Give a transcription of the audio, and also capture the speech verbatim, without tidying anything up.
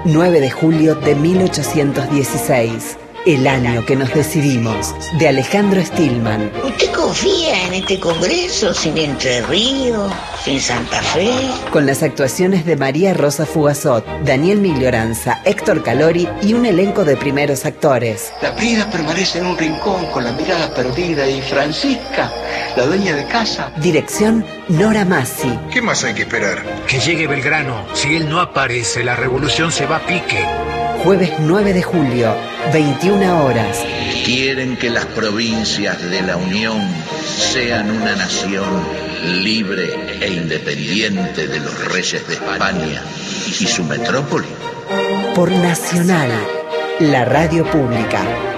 nueve de julio de mil ochocientos dieciséis. El año que nos decidimos, de Alejandro Stillman. ¿Usted confía en este Congreso sin Entre Ríos, sin Santa Fe? Con las actuaciones de María Rosa Fugazot, Daniel Miglioranza, Héctor Calori y un elenco de primeros actores. La Prida permanece en un rincón con la mirada perdida y Francisca, la dueña de casa. Dirección Nora Massi. ¿Qué más hay que esperar? Que llegue Belgrano. Si él no aparece, la revolución se va a pique. Jueves nueve de julio, veintiuna horas. Quieren que las provincias de la Unión sean una nación libre e independiente de los reyes de España y su metrópoli. Por Nacional, la radio pública.